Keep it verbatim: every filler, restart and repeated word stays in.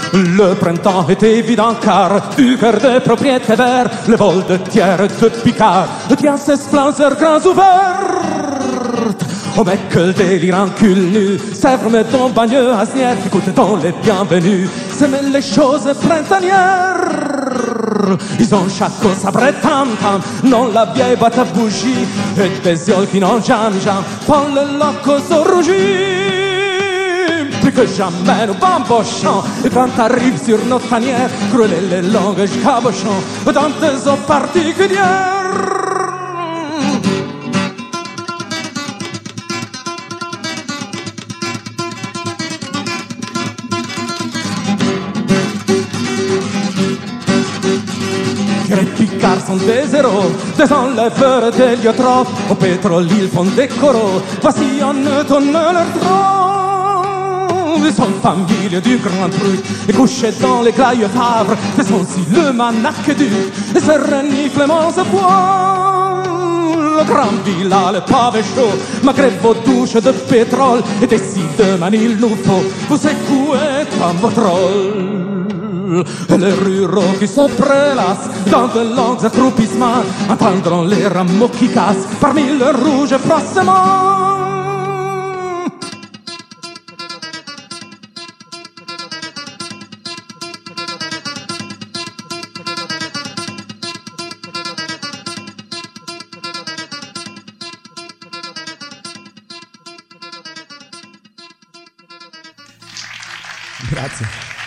Le printemps est évident car du cœur des propriétaires, le vol de terre de Picard tient ses splendeurs grands ouvertes. Oh mais que le délire encule nu, Sèvres, Meudon, Bagneux, Asnières, écoute-t-on les bienvenus, s'aiment les choses printanières. Ils ont chacun sa tam-tam, non la vieille boîte à bougies, et des yeux qui n'ont jamais, jamais, pas le locos au rougis. Plus que jamais nous bambochons, et quand t'arrives sur notre tanière, crouler les langues cabochons, dans des eaux particulières. Les Picards sont des héros, des enlèveurs d'héliotropes, au pétrole ils font des coraux, voici on ne donne leur trompe. Ils sont famille du grand truc, et couchés dans les glailles favres, mais sont si le manarque du, et se renifle se poil. Le grand villa, le pavé chaud, malgré vos douches de pétrole, et décidément il nous faut vous secouer comme votre rôle. Les ruraux qui se prélassent dans de longs accroupissements entendront les rameaux qui cassent parmi le rouge froissement. Grazie.